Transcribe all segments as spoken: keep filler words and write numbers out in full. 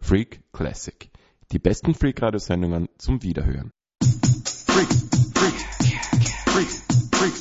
Freak Classic. Die besten Freak-Radio-Sendungen zum Wiederhören. Freak, Freak, Freak, Freak.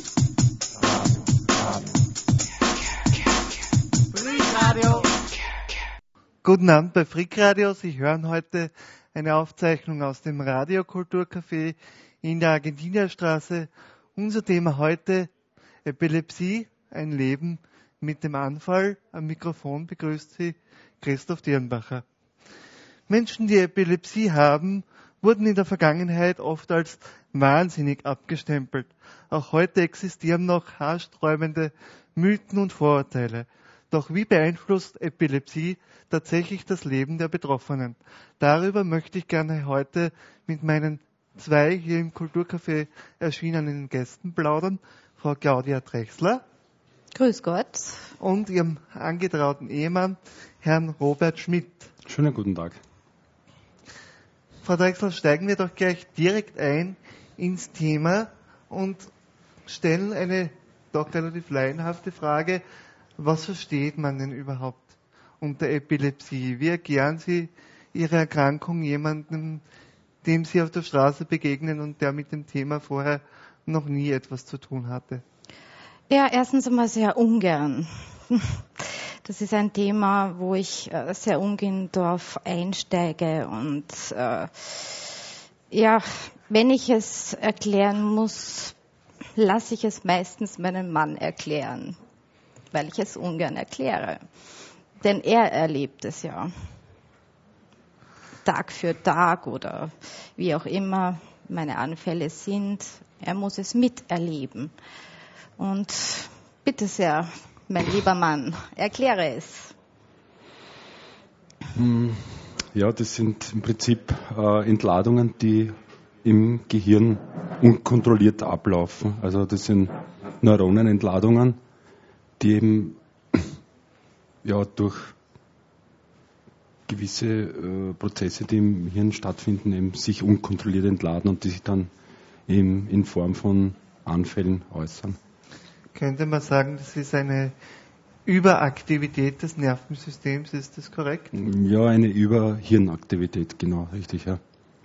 Freak-Radio. Guten Abend bei Freak-Radio. Sie hören heute eine Aufzeichnung aus dem Radio-Kulturcafé in der Argentinierstraße. Unser Thema heute: Epilepsie, ein Leben mit dem Anfall. Am Mikrofon begrüßt Sie Christoph Dirnbacher. Menschen, die Epilepsie haben, wurden in der Vergangenheit oft als wahnsinnig abgestempelt. Auch heute existieren noch haarsträubende Mythen und Vorurteile. Doch wie beeinflusst Epilepsie tatsächlich das Leben der Betroffenen? Darüber möchte ich gerne heute mit meinen zwei hier im Kulturcafé erschienenen Gästen plaudern. Frau Claudia Drechsler. Grüß Gott. Und ihrem angetrauten Ehemann, Herrn Robert Schmidt. Schönen guten Tag. Frau Drechsler, steigen wir doch gleich direkt ein ins Thema und stellen eine doch relativ laienhafte Frage. Was versteht man denn überhaupt unter Epilepsie? Wie erklären Sie Ihre Erkrankung jemandem, dem Sie auf der Straße begegnen und der mit dem Thema vorher noch nie etwas zu tun hatte? Ja, erstens einmal sehr ungern. Das ist ein Thema, wo ich äh, sehr ungern darauf einsteige. Und äh, ja, wenn ich es erklären muss, lasse ich es meistens meinem Mann erklären, weil ich es ungern erkläre. Denn er erlebt es ja Tag für Tag oder wie auch immer meine Anfälle sind. Er muss es miterleben. Und bitte sehr, mein lieber Mann, erkläre es. Ja, das sind im Prinzip äh, Entladungen, die im Gehirn unkontrolliert ablaufen. Also das sind Neuronenentladungen, die eben ja, durch gewisse äh, Prozesse, die im Hirn stattfinden, eben sich unkontrolliert entladen und die sich dann eben in Form von Anfällen äußern. Könnte man sagen, das ist eine Überaktivität des Nervensystems, ist das korrekt? Ja, eine Überhirnaktivität, genau, richtig, ja.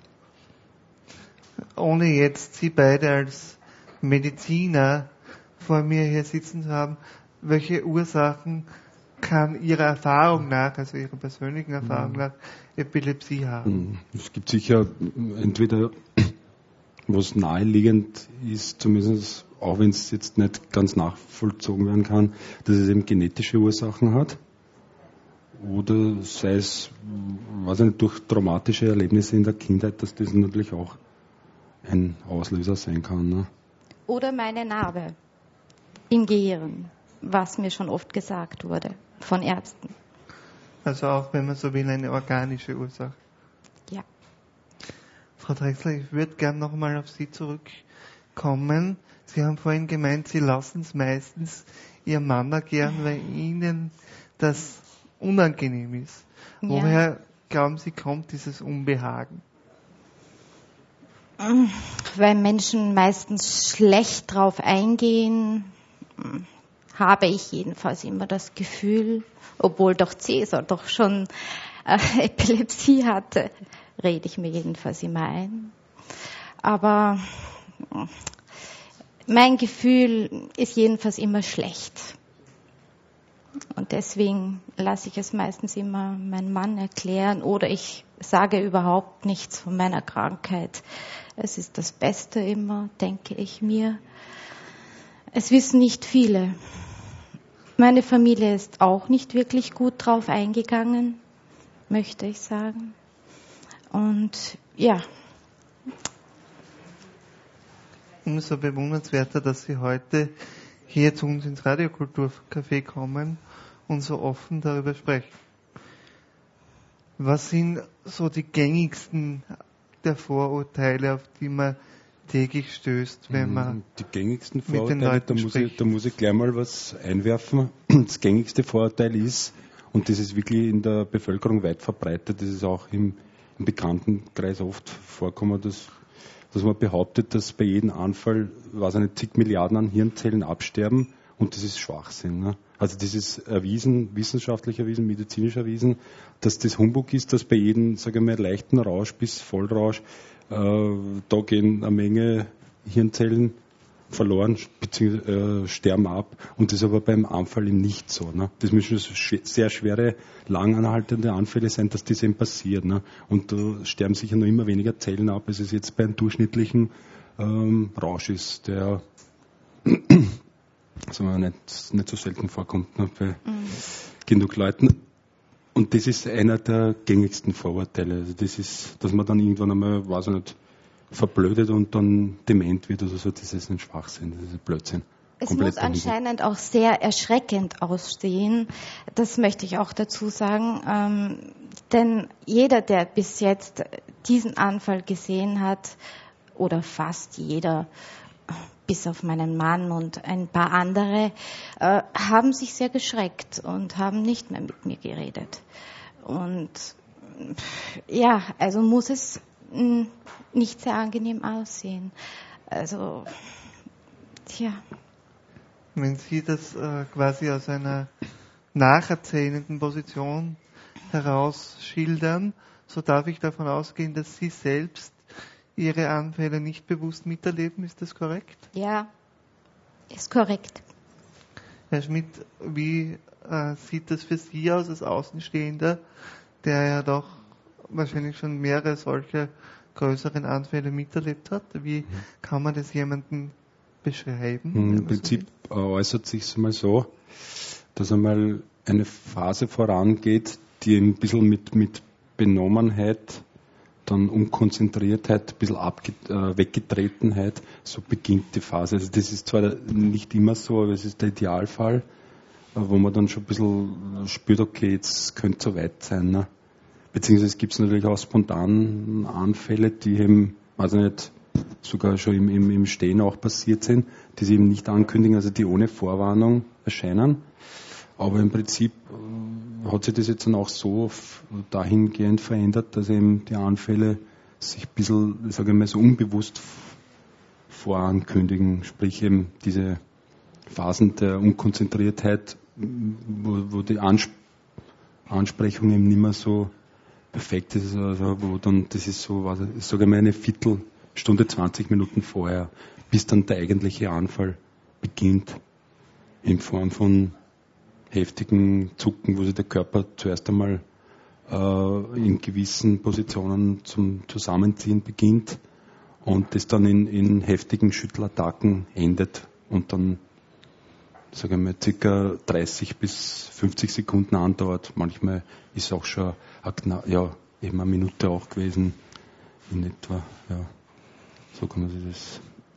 Ohne jetzt Sie beide als Mediziner vor mir hier sitzen zu haben, welche Ursachen kann Ihrer Erfahrung nach, also Ihrer persönlichen Erfahrung nach, Epilepsie haben? Es gibt sicher entweder, was naheliegend ist, zumindest auch wenn es jetzt nicht ganz nachvollzogen werden kann, dass es eben genetische Ursachen hat. Oder sei es, weiß ich nicht, durch traumatische Erlebnisse in der Kindheit, dass das natürlich auch ein Auslöser sein kann. Ne? Oder meine Narbe im Gehirn, was mir schon oft gesagt wurde von Ärzten. Also auch, wenn man so will, eine organische Ursache. Ja. Frau Drechsler, ich würde gern nochmal auf Sie zurückkommen. Sie haben vorhin gemeint, Sie lassen es meistens Ihrem Mann erklären, weil Ihnen das unangenehm ist. Ja. Woher glauben Sie, kommt dieses Unbehagen? Weil Menschen meistens schlecht drauf eingehen, habe ich jedenfalls immer das Gefühl, obwohl doch Cäsar doch schon äh, Epilepsie hatte, rede ich mir jedenfalls immer ein. Aber mein Gefühl ist jedenfalls immer schlecht. Und deswegen lasse ich es meistens immer meinem Mann erklären oder ich sage überhaupt nichts von meiner Krankheit. Es ist das Beste immer, denke ich mir. Es wissen nicht viele. Meine Familie ist auch nicht wirklich gut drauf eingegangen, möchte ich sagen. Und ja. Umso bewundernswerter, dass Sie heute hier zu uns ins Radiokulturcafé kommen und so offen darüber sprechen. Was sind so die gängigsten der Vorurteile, auf die man täglich stößt, wenn man die gängigsten mit den Vorurteile, Leuten da muss, spricht? ich, da muss ich gleich mal was einwerfen. Das gängigste Vorurteil ist, und das ist wirklich in der Bevölkerung weit verbreitet, das ist auch im, im Bekanntenkreis oft vorkommen, dass, dass man behauptet, dass bei jedem Anfall, weiß ich nicht, zig Milliarden an Hirnzellen absterben und das ist Schwachsinn. Ne? Also das ist erwiesen, wissenschaftlich erwiesen, medizinisch erwiesen, dass das Humbug ist, dass bei jedem, sage ich mal, leichten Rausch bis Vollrausch, äh, da gehen eine Menge Hirnzellen verloren bzw. Äh, sterben ab, und das ist aber beim Anfall eben nicht so. Ne? Das müssen sehr schwere, langanhaltende Anfälle sein, dass das eben passiert. Ne? Und da sterben sicher noch immer weniger Zellen ab, als es jetzt beim durchschnittlichen ähm, Rausch ist, der sagen wir, nicht, nicht so selten vorkommt, ne, bei mhm. genug Leuten. Und das ist einer der gängigsten Vorurteile. Also das ist, dass man dann irgendwann einmal, weiß ich nicht, verblödet und dann dement wird oder so, das ist ein Schwachsinn, das ist ein Blödsinn. Es muss anscheinend auch sehr erschreckend aussehen, das möchte ich auch dazu sagen, ähm, denn jeder, der bis jetzt diesen Anfall gesehen hat, oder fast jeder, bis auf meinen Mann und ein paar andere, äh, haben sich sehr geschreckt und haben nicht mehr mit mir geredet. Und ja, also muss es mh, nicht sehr angenehm aussehen. Also, tja. Wenn Sie das äh, quasi aus einer nacherzählenden Position heraus schildern, so darf ich davon ausgehen, dass Sie selbst Ihre Anfälle nicht bewusst miterleben. Ist das korrekt? Ja, ist korrekt. Herr Schmidt, wie äh, sieht das für Sie aus als Außenstehender, der ja doch wahrscheinlich schon mehrere solche größeren Anfälle miterlebt hat? Wie kann man das jemandem beschreiben? Im Prinzip so äußert sich es mal so, dass einmal eine Phase vorangeht, die ein bisschen mit, mit Benommenheit, dann Unkonzentriertheit, ein bisschen abge- äh, Weggetretenheit, so beginnt die Phase. Also das ist zwar nicht immer so, aber es ist der Idealfall, äh, wo man dann schon ein bisschen spürt, okay, jetzt könnte es so weit sein. Ne? Beziehungsweise gibt es natürlich auch spontan Anfälle, die eben, weiß ich nicht, sogar schon im, im, im Stehen auch passiert sind, die sie eben nicht ankündigen, also die ohne Vorwarnung erscheinen. Aber im Prinzip äh, hat sich das jetzt dann auch so f- dahingehend verändert, dass eben die Anfälle sich ein bisschen, sage ich mal, so unbewusst f- vorankündigen, sprich eben diese Phasen der Unkonzentriertheit, wo, wo die Ansp- Ansprechung eben nicht mehr so perfekt ist, also wo dann, das ist so, was ich sage mal, eine Viertelstunde, zwanzig Minuten vorher, bis dann der eigentliche Anfall beginnt, in Form von heftigen Zucken, wo sich der Körper zuerst einmal äh, in gewissen Positionen zum Zusammenziehen beginnt und das dann in, in heftigen Schüttelattacken endet und dann, sage ich mal, circa dreißig bis fünfzig Sekunden andauert. Manchmal ist auch schon eine, ja, eben eine Minute auch gewesen in etwa. Ja. So kann man sich das.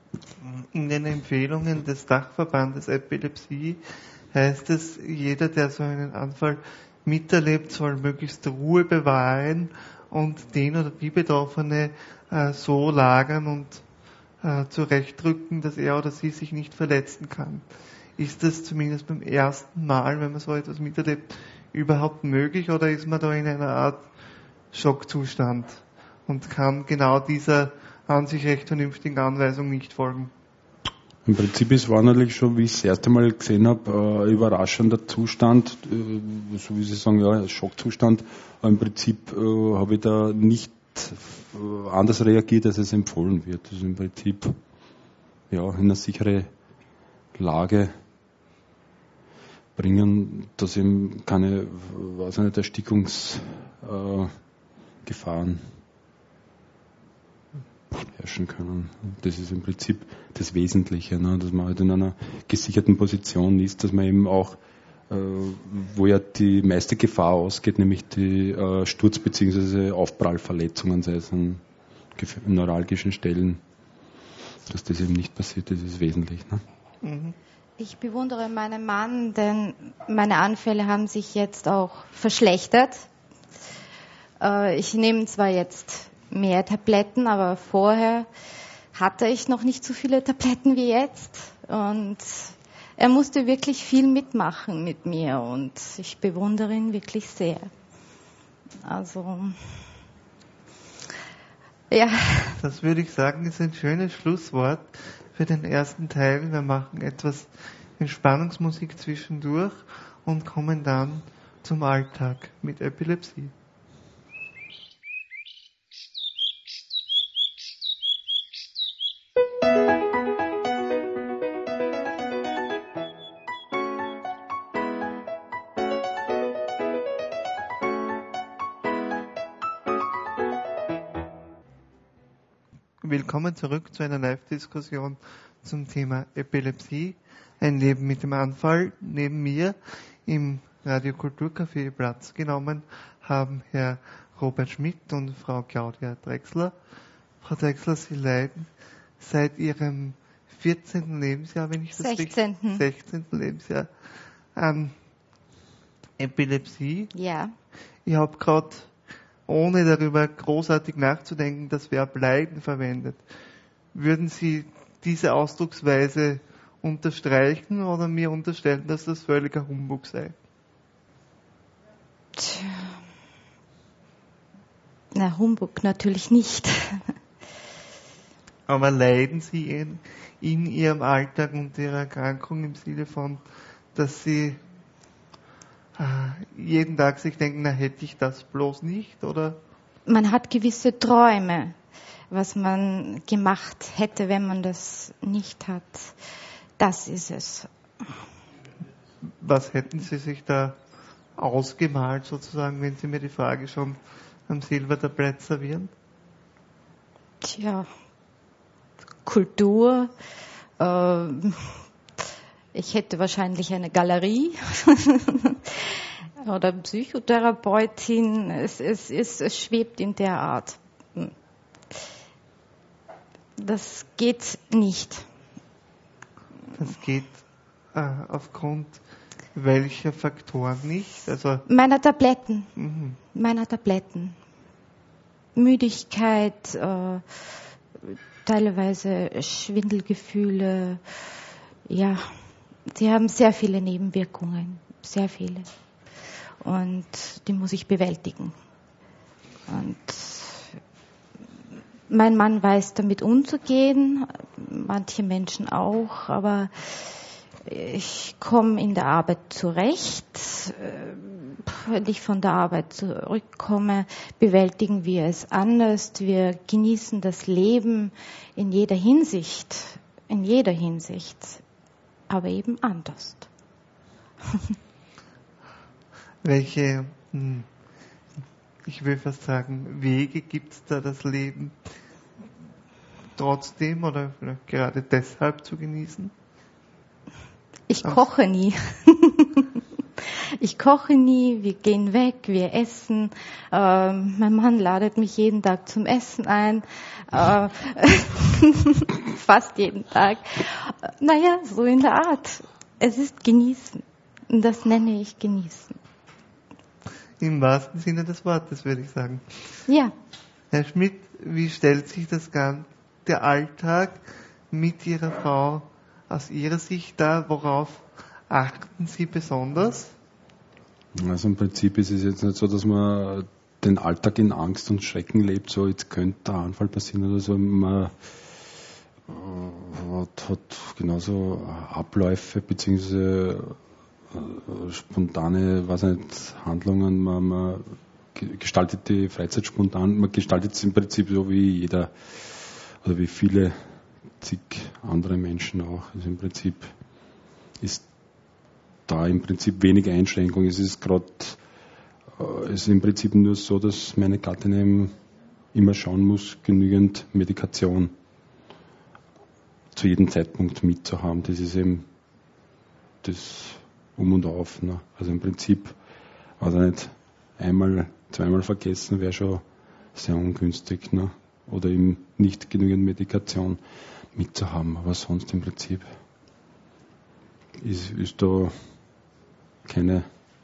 In den Empfehlungen des Dachverbandes Epilepsie heißt es, jeder, der so einen Anfall miterlebt, soll möglichst Ruhe bewahren und den oder die Betroffene äh, so lagern und äh, zurechtdrücken, dass er oder sie sich nicht verletzen kann. Ist das zumindest beim ersten Mal, wenn man so etwas miterlebt, überhaupt möglich, oder ist man da in einer Art Schockzustand und kann genau dieser an sich recht vernünftigen Anweisung nicht folgen? Im Prinzip es war natürlich schon, wie ich das erste Mal gesehen habe, ein überraschender Zustand, so wie Sie sagen, ja, ein Schockzustand. Aber im Prinzip äh, habe ich da nicht äh, anders reagiert, als es empfohlen wird. Also im Prinzip ja, in eine sichere Lage bringen, dass eben keine, weiß ich nicht, Erstickungsgefahren äh, herrschen können. Das ist im Prinzip das Wesentliche, ne? Dass man halt in einer gesicherten Position ist, dass man eben auch, äh, wo ja die meiste Gefahr ausgeht, nämlich die äh, Sturz- bzw. Aufprallverletzungen, sei es an gef- neuralgischen Stellen, dass das eben nicht passiert, das ist wesentlich. Ne? Mhm. Ich bewundere meinen Mann, denn meine Anfälle haben sich jetzt auch verschlechtert. Äh, ich nehme zwar jetzt mehr Tabletten, aber vorher hatte ich noch nicht so viele Tabletten wie jetzt. Und er musste wirklich viel mitmachen mit mir und ich bewundere ihn wirklich sehr. Also, ja. Das würde ich sagen, ist ein schönes Schlusswort für den ersten Teil. Wir machen etwas Entspannungsmusik zwischendurch und kommen dann zum Alltag mit Epilepsie. Willkommen zurück zu einer Live-Diskussion zum Thema Epilepsie. Ein Leben mit dem Anfall. Neben mir im Radio Kulturcafé Platz genommen haben Herr Robert Schmidt und Frau Claudia Drechsler. Frau Drechsler, Sie leiden seit Ihrem vierzehnten Lebensjahr, wenn ich das sechzehnten richtig... sechzehnten Lebensjahr an Epilepsie. Ja. Ich habe gerade, ohne darüber großartig nachzudenken, das Verb leiden verwendet. Würden Sie diese Ausdrucksweise unterstreichen oder mir unterstellen, dass das völliger Humbug sei? Tja. Na, Humbug natürlich nicht. Aber leiden Sie in, in Ihrem Alltag und Ihrer Erkrankung im Sinne von, dass Sie äh, jeden Tag sich denken, na hätte ich das bloß nicht, oder? Man hat gewisse Träume, was man gemacht hätte, wenn man das nicht hat. Das ist es. Was hätten Sie sich da ausgemalt, sozusagen, wenn Sie mir die Frage schon am Silbertablett servieren? Tja, Kultur. Äh, ich hätte wahrscheinlich eine Galerie oder Psychotherapeutin. Es, es, es, es schwebt in der Art. Das geht nicht. Das geht äh, aufgrund welcher Faktoren nicht? Also Meiner Tabletten. mhm. Meiner Tabletten. Müdigkeit, äh, teilweise Schwindelgefühle. Ja, sie haben sehr viele Nebenwirkungen. Sehr viele. Und die muss ich bewältigen. Und mein Mann weiß damit umzugehen, manche Menschen auch, aber ich komme in der Arbeit zurecht. Wenn ich von der Arbeit zurückkomme, bewältigen wir es anders. Wir genießen das Leben in jeder Hinsicht, in jeder Hinsicht, aber eben anders. Welche, ich will fast sagen, Wege gibt es da, das Leben trotzdem oder gerade deshalb zu genießen? Ich koche nie. Ich koche nie, wir gehen weg, wir essen. Ähm, mein Mann ladet mich jeden Tag zum Essen ein. Äh, fast jeden Tag. Naja, so in der Art. Es ist genießen. Und das nenne ich genießen. Im wahrsten Sinne des Wortes, würde ich sagen. Ja. Herr Schmidt, wie stellt sich das Ganze, der Alltag mit Ihrer Frau aus Ihrer Sicht dar? Worauf achten Sie besonders? Also im Prinzip ist es jetzt nicht so, dass man den Alltag in Angst und Schrecken lebt, so jetzt könnte der Anfall passieren oder so. Man hat, hat genauso Abläufe bzw. spontane, weiß nicht, Handlungen. Man, man gestaltet die Freizeit spontan. Man gestaltet es im Prinzip so wie jeder oder wie viele zig andere Menschen auch. Also im Prinzip ist da im Prinzip wenig Einschränkung. Es ist gerade, äh, es ist im Prinzip nur so, dass meine Gattin eben immer schauen muss, genügend Medikation zu jedem Zeitpunkt mitzuhaben. Das ist eben das Um und Auf. Ne? Also im Prinzip, also nicht einmal, zweimal vergessen wäre schon sehr ungünstig. Ne? Oder eben nicht genügend Medikation mitzuhaben. Aber sonst im Prinzip ist, ist da keine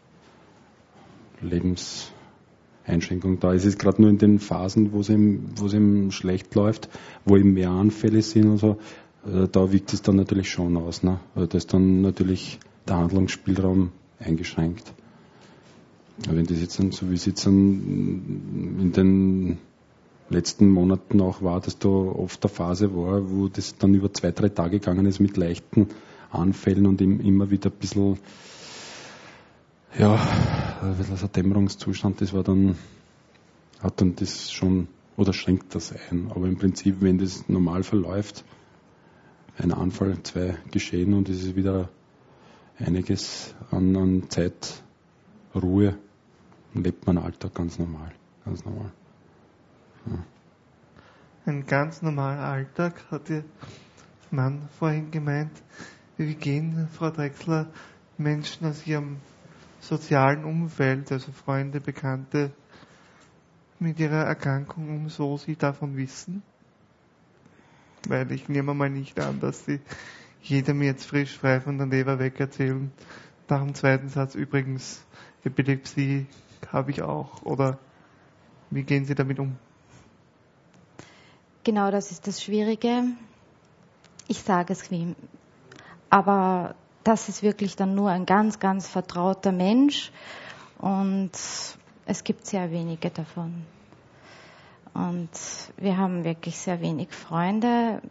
Lebenseinschränkung da. Es ist gerade nur in den Phasen, wo es ihm, wo es ihm schlecht läuft, wo eben mehr Anfälle sind und so, äh, da wiegt es dann natürlich schon aus. Ne? Also da ist dann natürlich der Handlungsspielraum eingeschränkt. Aber wenn das jetzt dann, so wie es jetzt dann in den letzten Monaten auch war, dass da oft eine Phase war, wo das dann über zwei, drei Tage gegangen ist mit leichten Anfällen und ihm immer wieder ein bisschen, ja, ein bisschen so ein Dämmerungszustand, das war dann, hat dann das schon, oder schränkt das ein. Aber im Prinzip, wenn das normal verläuft, ein Anfall, zwei geschehen und es ist wieder einiges an, an Zeit, Ruhe, dann lebt man Alltag ganz normal, ganz normal. Ja. Ein ganz normaler Alltag, hat Ihr Mann vorhin gemeint. Wie gehen, Frau Drechsler, Menschen aus ihrem sozialen Umfeld, also Freunde, Bekannte, mit ihrer Erkrankung um, so sie davon wissen? Weil ich nehme mal nicht an, dass sie jeder mir jetzt frisch frei von der Leber weg erzählen. Nach dem zweiten Satz übrigens, Epilepsie habe ich auch. Oder wie gehen Sie damit um? Genau, das ist das Schwierige. Ich sage es ihm. Aber das ist wirklich dann nur ein ganz, ganz vertrauter Mensch. Und es gibt sehr wenige davon. Und wir haben wirklich sehr wenig Freunde.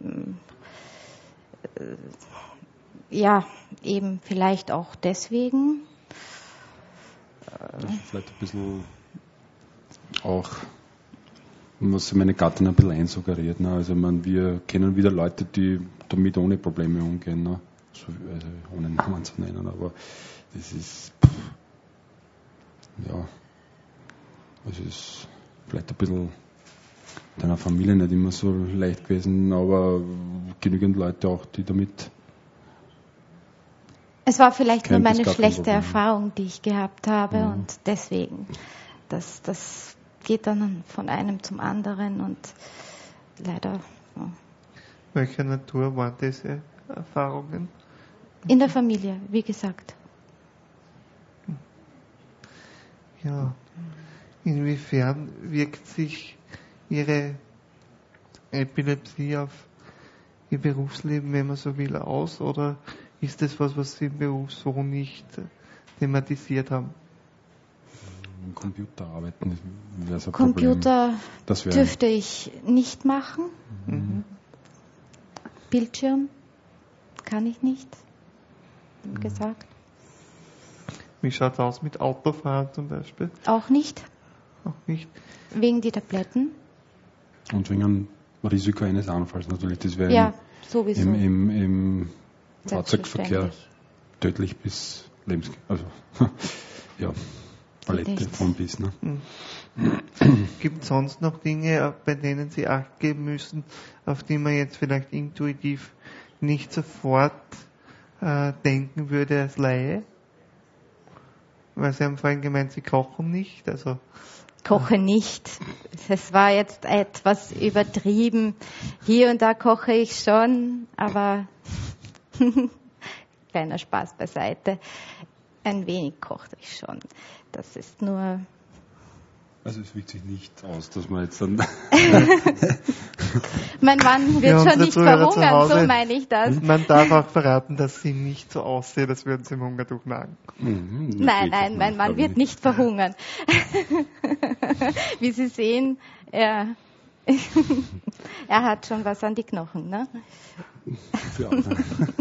Ja, eben vielleicht auch deswegen. Vielleicht ein bisschen auch, was meine Gattin ein bisschen einsuggeriert. Ne? Also man, wir kennen wieder Leute, die damit ohne Probleme umgehen, ne? So, also ohne Namen zu nennen, aber das ist, pff, ja, es ist vielleicht ein bisschen deiner Familie nicht immer so leicht gewesen, aber genügend Leute auch, die damit... Es war vielleicht nur meine schlechte Problem. Erfahrung, die ich gehabt habe Ja. und deswegen, das, das geht dann von einem zum anderen und leider... Ja. Welcher Natur waren diese Erfahrungen? In der Familie, wie gesagt. Ja. Inwiefern wirkt sich Ihre Epilepsie auf Ihr Berufsleben, wenn man so will, aus? Oder ist das was, was Sie im Beruf so nicht thematisiert haben? Im Computer arbeiten wäre so ein Computer Problem. Das wär, dürfte ich nicht machen. Mhm. Bildschirm kann ich nicht, wie gesagt. Wie schaut es aus mit Autofahren zum Beispiel? Auch nicht, Auch nicht. wegen die Tabletten. Und wegen einem Risiko eines Anfalls natürlich. Das wäre Ja, im, sowieso. im, im, im Fahrzeugverkehr Selbstverständlich. tödlich bis lebens... Also, ja, Palette Nicht. von bis. Ne? Gibt es sonst noch Dinge, bei denen Sie Acht geben müssen, auf die man jetzt vielleicht intuitiv nicht sofort äh, denken würde als Laie? Weil Sie haben vorhin gemeint, Sie kochen nicht, also... Koche nicht. Es war jetzt etwas übertrieben. Hier und da koche ich schon, aber kleiner Spaß beiseite. Ein wenig koche ich schon. Das ist nur... Also es wirkt sich nicht aus, dass man jetzt dann... Mein Mann wird Ja, schon unsere nicht Zuhörer zu verhungern, Hause- so meine ich das. Man darf auch verraten, dass Sie nicht so aussehen, als würden Sie im Hungertuch nagen. Mhm, Nein, nein, mein Mann wird nicht verhungern. Wie Sie sehen, er, er hat schon was an die Knochen, ne? Für alle.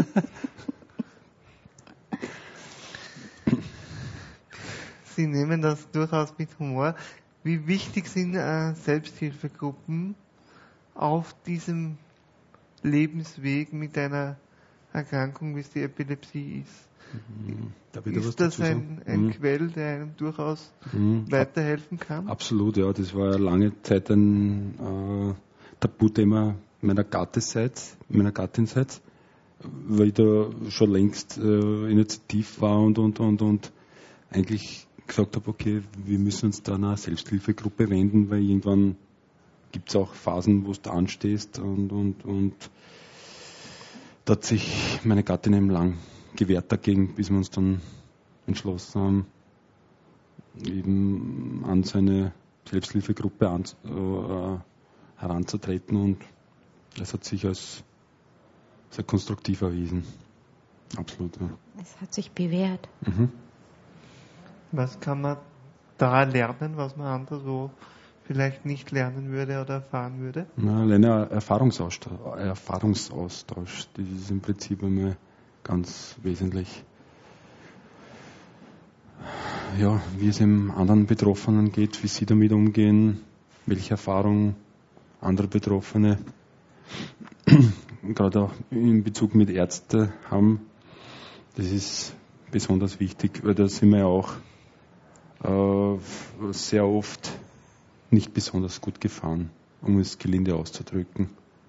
Sie nehmen das durchaus mit Humor. Wie wichtig sind äh, Selbsthilfegruppen auf diesem Lebensweg mit einer Erkrankung, wie es die Epilepsie ist? Darf ich da was Ist das dazu sagen? ein, ein Mhm. Quell, der einem durchaus Mhm. weiterhelfen kann? Absolut, ja. Das war ja lange Zeit ein äh, Tabuthema meiner Gattenseits, meiner Gattinseits, weil ich da schon längst äh, initiativ war und, und, und, und eigentlich gesagt habe, okay, wir müssen uns da einer Selbsthilfegruppe wenden, weil irgendwann gibt es auch Phasen, wo du da anstehst und, und, und da hat sich meine Gattin eben lang gewehrt dagegen, bis wir uns dann entschlossen haben, eben an so eine Selbsthilfegruppe an, äh, heranzutreten und es hat sich als sehr konstruktiv erwiesen. Absolut. Ja. Es hat sich bewährt. Mhm. Was kann man da lernen, was man anderswo vielleicht nicht lernen würde oder erfahren würde? Na, alleine Erfahrungsaustausch, Erfahrungsaustausch, das ist im Prinzip einmal ganz wesentlich. Ja, wie es dem anderen Betroffenen geht, wie sie damit umgehen, welche Erfahrungen andere Betroffene gerade auch in Bezug mit Ärzten haben. Das ist besonders wichtig, weil da sind wir ja auch äh, sehr oft nicht besonders gut gefahren, um es gelinde auszudrücken.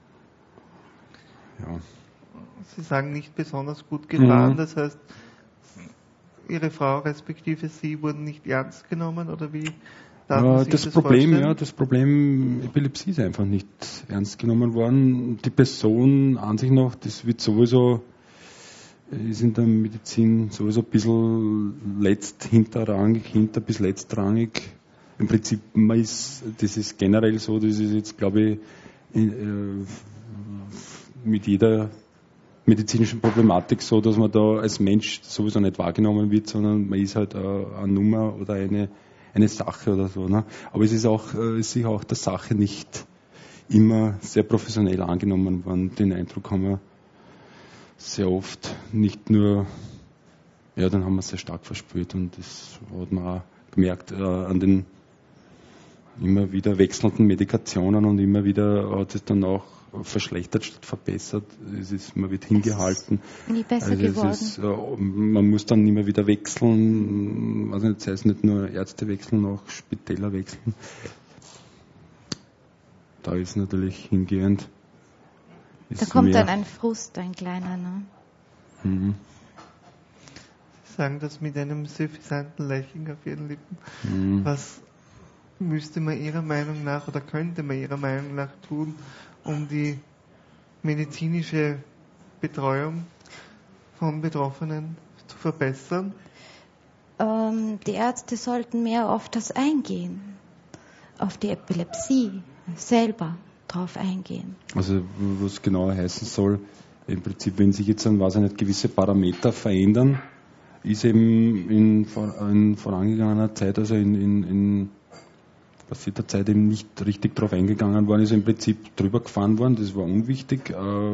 Ja. Sie sagen nicht besonders gut gefahren, Mhm. das heißt, Ihre Frau respektive Sie wurden nicht ernst genommen oder wie darf man Äh, sich das, das Problem, vorstellen? ja, das Problem Epilepsie ist einfach nicht ernst genommen worden. Die Person an sich noch, das wird sowieso, ist in der Medizin sowieso ein bisschen letzt, hinterrangig, hinter bis letztrangig. Im Prinzip, man ist, das ist generell so, das ist jetzt, glaube ich, in, äh, mit jeder medizinischen Problematik so, dass man da als Mensch sowieso nicht wahrgenommen wird, sondern man ist halt eine, eine Nummer oder eine, eine Sache oder so. Ne? Aber es ist auch, äh, ist sicher auch der Sache nicht immer sehr professionell angenommen worden. Den Eindruck haben wir sehr oft nicht nur, ja, dann haben wir es sehr stark verspürt und das hat man auch gemerkt äh, an den immer wieder wechselnden Medikationen und immer wieder hat es dann auch verschlechtert statt verbessert. Es ist, man wird hingehalten. Nie besser Also geworden. es ist, äh, man muss dann immer wieder wechseln. Also das heißt nicht nur Ärzte wechseln, auch Spitäler wechseln. Da ist natürlich hingehend. Da Ist kommt mehr, dann ein Frust, ein kleiner. Ne? Mhm. Sie sagen das mit einem suffisanten Lächeln auf Ihren Lippen. Mhm. Was müsste man Ihrer Meinung nach oder könnte man Ihrer Meinung nach tun, um die medizinische Betreuung von Betroffenen zu verbessern? Ähm, die Ärzte sollten mehr auf das eingehen, auf die Epilepsie selber drauf eingehen. Also was genau heißen soll, im Prinzip, wenn sich jetzt dann, weiß ich nicht, gewisse Parameter verändern, ist eben in, in vorangegangener Zeit, also in, in, in passierter Zeit eben nicht richtig drauf eingegangen worden, ist im Prinzip drüber gefahren worden, das war unwichtig. Äh,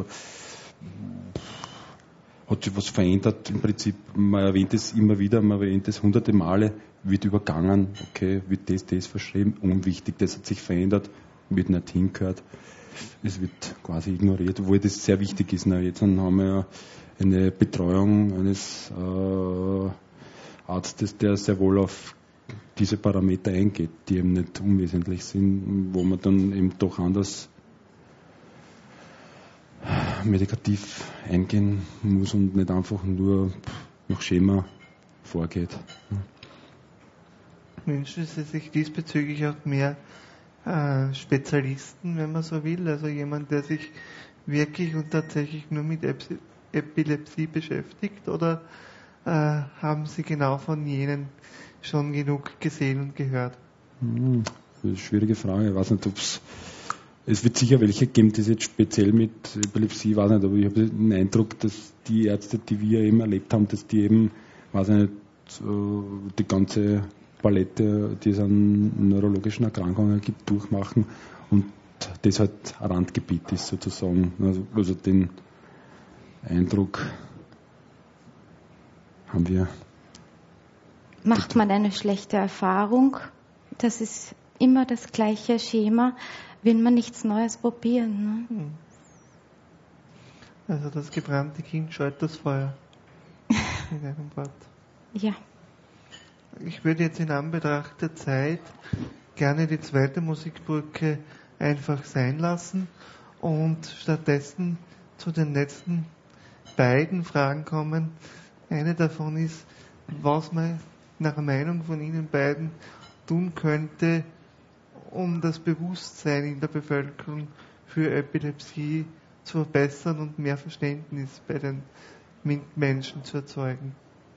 hat sich was verändert, im Prinzip, man erwähnt es immer wieder, man erwähnt es hunderte Male, wird übergangen, okay, wird das, das verschrieben, unwichtig, das hat sich verändert, wird nicht hingehört. Es wird quasi ignoriert, obwohl das sehr wichtig ist. Na, jetzt haben wir ja eine Betreuung eines äh, Arztes, der sehr wohl auf diese Parameter eingeht, die eben nicht unwesentlich sind, wo man dann eben doch anders medikativ eingehen muss und nicht einfach nur nach Schema vorgeht. Wünschen Sie sich diesbezüglich auch mehr äh, Spezialisten, wenn man so will? Also jemand, der sich wirklich und tatsächlich nur mit Ep- Epilepsie beschäftigt? Oder äh, haben Sie genau von jenen schon genug gesehen und gehört? Hm, das ist eine schwierige Frage. Ich weiß nicht, ob es. Es wird sicher welche geben, die jetzt speziell mit Epilepsie, weiß nicht, aber ich habe den Eindruck, dass die Ärzte, die wir eben erlebt haben, dass die eben, weiß nicht, die ganze Palette, die es an neurologischen Erkrankungen gibt, durchmachen und das halt ein Randgebiet ist sozusagen. Also, also den Eindruck haben wir. Macht man eine schlechte Erfahrung, das ist immer das gleiche Schema, will man nichts Neues probieren. Ne? Also das gebrannte Kind scheut das Feuer. In einem Wort. Ja. Ich würde jetzt in Anbetracht der Zeit gerne die zweite Musikbrücke einfach sein lassen und stattdessen zu den letzten beiden Fragen kommen. Eine davon ist, was man nach der Meinung von Ihnen beiden tun könnte, um das Bewusstsein in der Bevölkerung für Epilepsie zu verbessern und mehr Verständnis bei den Menschen zu erzeugen.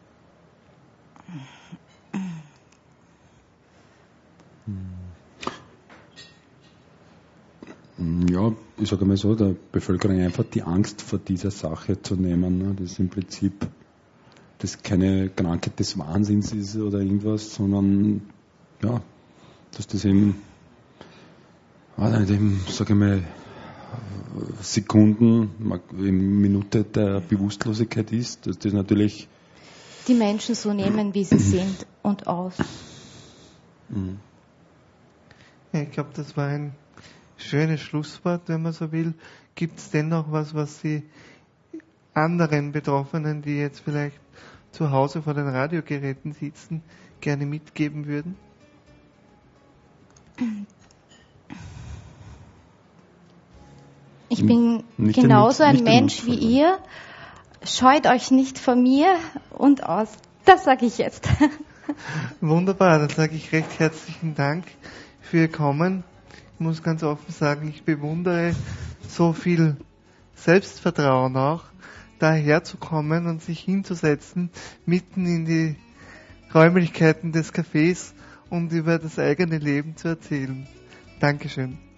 Ja, ich sage mal so, der Bevölkerung einfach die Angst vor dieser Sache zu nehmen. Ne? Das ist im Prinzip das keine Krankheit des Wahnsinns ist oder irgendwas, sondern ja, dass das eben, weiß nicht, eben, sage ich mal, Sekunden, eine Minute der Bewusstlosigkeit ist, dass das natürlich die Menschen so nehmen, wie sie sind und aus. Ja, ich glaube, das war ein schönes Schlusswort, wenn man so will. Gibt es denn noch was, was Sie anderen Betroffenen, die jetzt vielleicht zu Hause vor den Radiogeräten sitzen, gerne mitgeben würden? Ich bin Nicht genauso den, ein Mensch wie ihr. Scheut euch nicht vor mir und aus. Das sage ich jetzt. Wunderbar, dann sage ich recht herzlichen Dank für Ihr Kommen. Ich muss ganz offen sagen, ich bewundere so viel Selbstvertrauen auch, daher zu kommen und sich hinzusetzen, mitten in die Räumlichkeiten des Cafés und über das eigene Leben zu erzählen. Dankeschön.